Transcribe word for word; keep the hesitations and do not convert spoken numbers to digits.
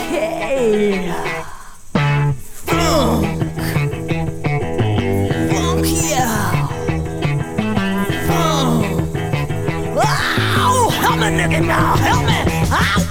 Okay. Funk. Funk, yeah. Funk. Oh, help me, nigga, now. Help me. Ow.